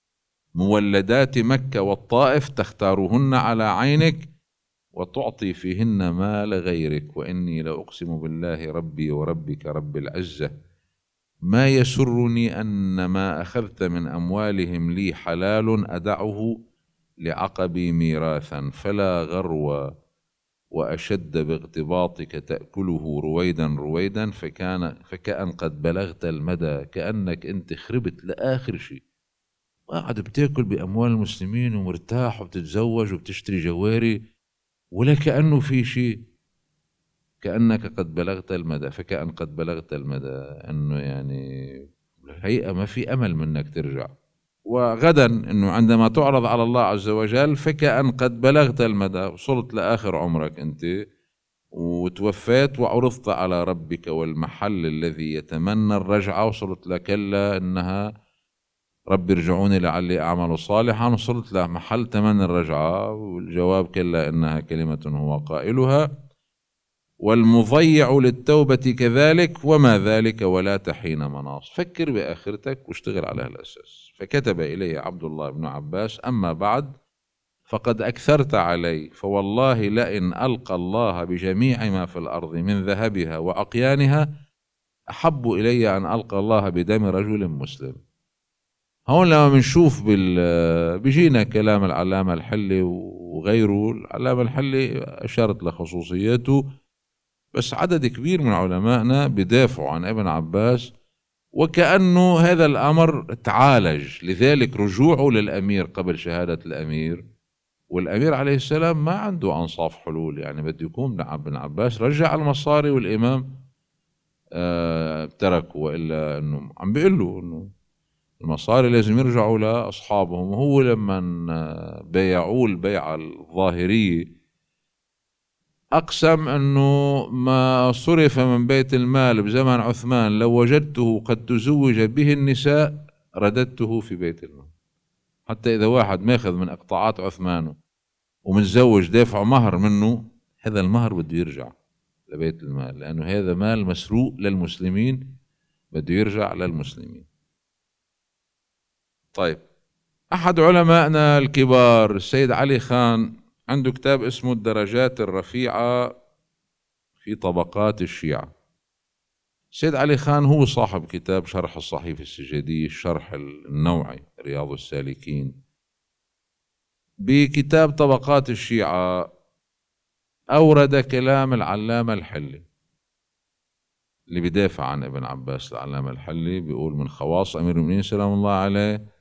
مولدات مكة والطائف تختارهن على عينك وتعطي فيهن مال غيرك. وإني لأقسم بالله ربي وربك رب العزة ما يسرني أن ما أخذت من أموالهم لي حلال أدعه لعقبي ميراثا، فلا غرو وأشد باغتباطك تأكله رويدا رويدا، فكان فكأن قد بلغت المدى، كأنك أنت خربت لآخر شيء، قاعد بتاكل بأموال المسلمين ومرتاح وبتتزوج وبتشتري جواري ولا كأنه في شيء، كأنك قد بلغت المدى. فكأن قد بلغت المدى أنه يعني الحقيقة ما في أمل منك ترجع. وغدا أنه عندما تعرض على الله عز وجل فكأن قد بلغت المدى، وصلت لآخر عمرك أنت وتوفيت وعرضت على ربك، والمحل الذي يتمنى الرجعة وصلت لكلا إنها رب ارجعوني لعلي أعمل صالحا، وصلت لمحل تمنى الرجعة، والجواب كلا إنها كلمة هو قائلها. والمضيع للتوبة كذلك، وما ذلك ولا تحين مناص. فكر بآخرتك واشتغل على هالأساس. فكتب إليه عبد الله بن عباس: أما بعد، فقد أكثرت علي، فوالله لئن ألقى الله بجميع ما في الأرض من ذهبها وأقيانها أحب إلي أن ألقى الله بدم رجل مسلم. هون لما بنشوف بال بيجينا كلام العلامة الحلي وغيره. العلامة الحلي أشارت لخصوصياته، بس عدد كبير من علمائنا بدافعوا عن ابن عباس وكأنه هذا الأمر تعالج، لذلك رجوعه للأمير قبل شهادة الأمير، والأمير عليه السلام ما عنده أنصاف حلول، يعني بده يكون ابن عباس رجع المصاري والإمام آه تركه، وإلا أنه عم بيقول له أنه المصاري لازم يرجعوا لأصحابهم. وهو لما بيعوا البيعة الظاهرية أقسم أنه ما صرف من بيت المال بزمن عثمان لو وجدته قد تزوج به النساء رددته في بيت المال. حتى إذا واحد ماخذ من إقطاعات عثمان ومتزوج دافع مهر منه، هذا المهر بده يرجع لبيت المال، لأنه هذا مال مسروق للمسلمين بده يرجع للمسلمين. طيب، أحد علمائنا الكبار السيد علي خان عنده كتاب اسمه الدرجات الرفيعة في طبقات الشيعة. السيد علي خان هو صاحب كتاب شرح الصحيفة السجادية، الشرح النوعي رياض السالكين. بكتاب طبقات الشيعة أورد كلام العلامة الحلي اللي بدافع عن ابن عباس. العلامة الحلي بيقول من خواص أمير المؤمنين سلام الله عليه،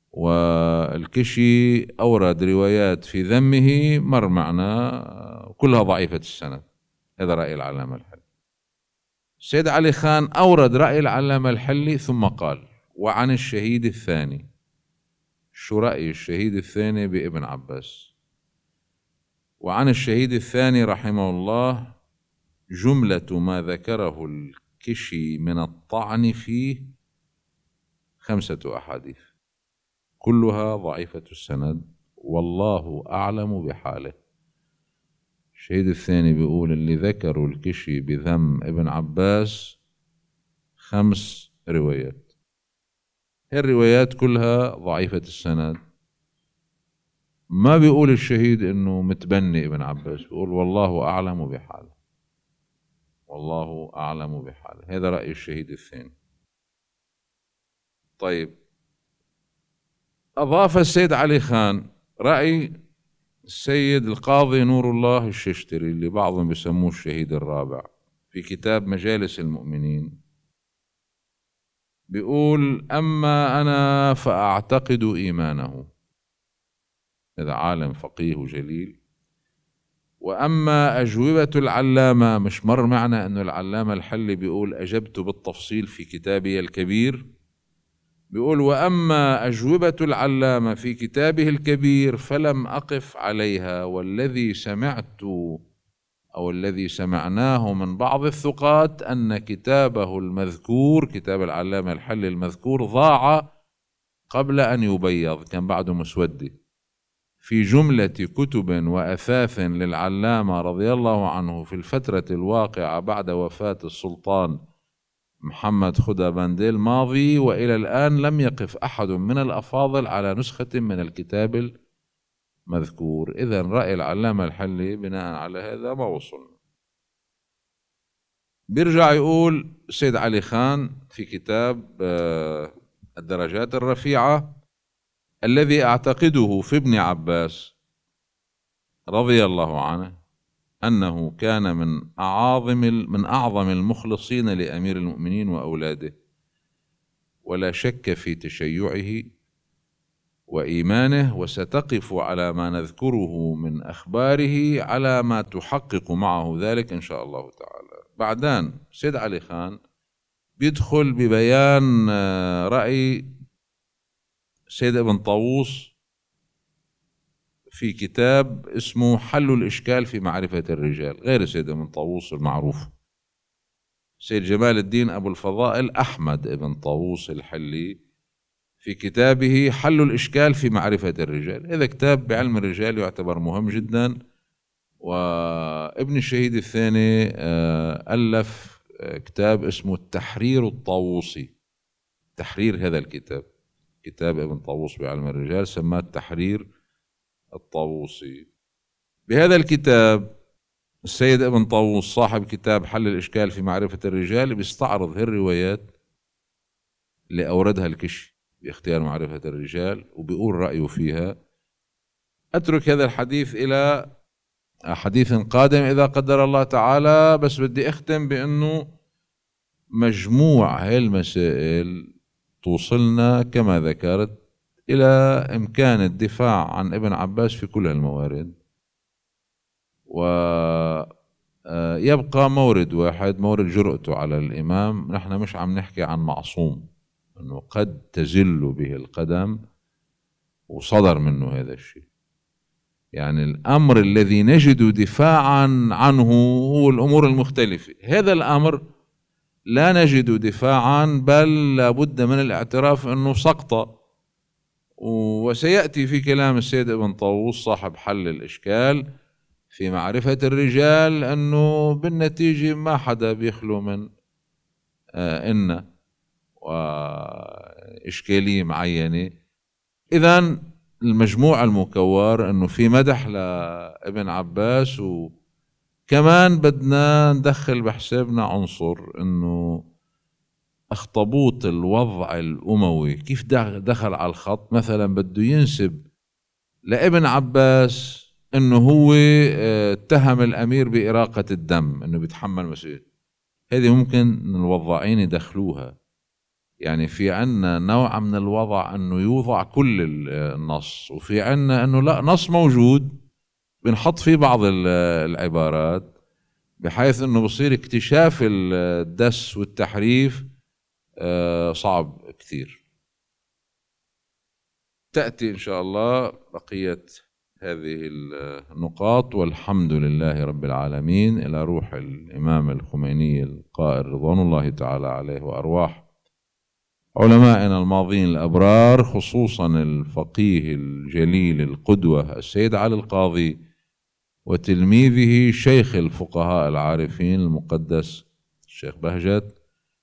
والكشي أورد روايات في ذمه مر معنا كلها ضعيفة السند. هذا رأي العلامة الحلي. السيد علي خان أورد رأي العلامة الحلي ثم قال: وعن الشهيد الثاني. شو رأي الشهيد الثاني بابن عباس؟ وعن الشهيد الثاني رحمه الله جملة ما ذكره الكشي من الطعن فيه خمسة أحاديث كلها ضعيفة السند، والله أعلم بحاله. الشهيد الثاني بيقول اللي ذكروا الكشي بذم ابن عباس خمس روايات، هي الروايات كلها ضعيفة السند. ما بيقول الشهيد انه متبني ابن عباس، بيقول والله أعلم بحاله، والله أعلم بحاله. هذا رأي الشهيد الثاني. طيب، أضاف السيد علي خان رأي السيد القاضي نور الله الششتري اللي بعضهم بيسموه الشهيد الرابع في كتاب مجالس المؤمنين. بيقول: أما أنا فأعتقد إيمانه، هذا عالم فقيه جليل. وأما أجوبة العلامة، مش مر معنا أنه العلامة الحلي بيقول أجبت بالتفصيل في كتابي الكبير. بيقول: وأما أجوبة العلامة في كتابه الكبير فلم أقف عليها، والذي سمعت أو الذي سمعناه من بعض الثقات أن كتابه المذكور، كتاب العلامة الحلي المذكور، ضاع قبل أن يبيض، كان بعده مسودة في جملة كتب وأثاث للعلامة رضي الله عنه في الفترة الواقعة بعد وفاة السلطان محمد خدا بنديل الماضي، وإلى الآن لم يقف أحد من الأفاضل على نسخة من الكتاب المذكور. إذن رأي العلامة الحلي بناء على هذا ما وصلنا. بيرجع يقول السيد علي خان في كتاب الدرجات الرفيعة: الذي أعتقده في ابن عباس رضي الله عنه أنه كان من أعظم من أعظم المخلصين لأمير المؤمنين وأولاده، ولا شك في تشيعه وإيمانه، وستقف على ما نذكره من أخباره على ما تحقق معه ذلك إن شاء الله تعالى. بعدين سيد علي خان بيدخل ببيان رأي سيد ابن طاووس في كتاب اسمه حل الإشكال في معرفة الرجال، غير سيد ابن طاووس المعروف، سيد جمال الدين أبو الفضائل أحمد ابن طاووس الحلي في كتابه حل الإشكال في معرفة الرجال. هذا كتاب بعلم الرجال يعتبر مهم جدا. وابن الشهيد الثاني ألف كتاب اسمه التحرير الطاووسي، تحرير هذا الكتاب، كتاب ابن طاووس بعلم الرجال سماه التحرير الطاووسي. بهذا الكتاب السيد ابن طاووس صاحب كتاب حل الإشكال في معرفة الرجال بيستعرض هالروايات اللي أوردها الكشي باختيار معرفة الرجال وبيقول رأيه فيها. أترك هذا الحديث إلى حديث قادم إذا قدر الله تعالى، بس بدي أختم بأنه مجموع هاي المسائل توصلنا كما ذكرت إلى إمكان الدفاع عن ابن عباس في كل الموارد، ويبقى مورد واحد، مورد جرأته على الإمام. نحن مش عم نحكي عن معصوم، أنه قد تزل به القدم وصدر منه هذا الشيء. يعني الأمر الذي نجد دفاعا عنه هو الأمور المختلفة. هذا الأمر لا نجد دفاعا، بل لابد من الاعتراف أنه سقطة. وسيأتي في كلام السيد ابن طاووس صاحب حل الإشكال في معرفة الرجال أنه بالنتيجة ما حدا بيخلو من آه إن وإشكالية معينة. إذن المجموع المكور أنه في مدح لابن عباس، وكمان بدنا ندخل بحسابنا عنصر أنه اخطبوط الوضع الأموي كيف دخل على الخط. مثلا بده ينسب لابن عباس أنه هو اتهم الأمير بإراقة الدم، أنه بيتحمل مسؤولية. هذه ممكن الوضاعين يدخلوها. يعني في عنا نوع من الوضع أنه يوضع كل النص، وفي عنا أنه لا، نص موجود بنحط فيه بعض العبارات بحيث أنه بصير اكتشاف الدس والتحريف صعب كثير. تأتي إن شاء الله بقية هذه النقاط، والحمد لله رب العالمين، إلى روح الإمام الخميني القائل رضوان الله تعالى عليه، وأرواح علمائنا الماضين الأبرار، خصوصا الفقيه الجليل القدوة السيد علي القاضي، وتلميذه شيخ الفقهاء العارفين المقدس الشيخ بهجت،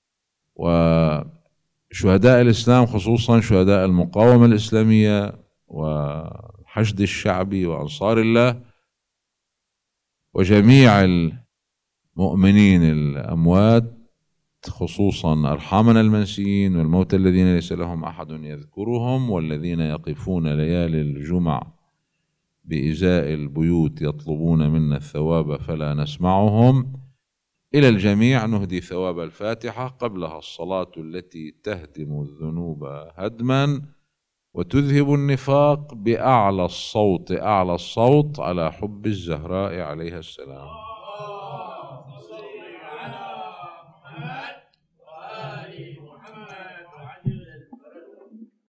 وشهداء الإسلام خصوصا شهداء المقاومة الإسلامية والحشد الشعبي وأنصار الله، وجميع المؤمنين الأموات، خصوصا أرحامنا المنسيين والموتى الذين ليس لهم أحد يذكرهم، والذين يقفون ليالي الجمع بإزاء البيوت يطلبون منا الثواب فلا نسمعهم. إلى الجميع نهدي ثواب الفاتحة، قبلها الصلاة التي تهدم الذنوب هدما وتذهب النفاق بأعلى الصوت أعلى الصوت على حب الزهراء عليها السلام.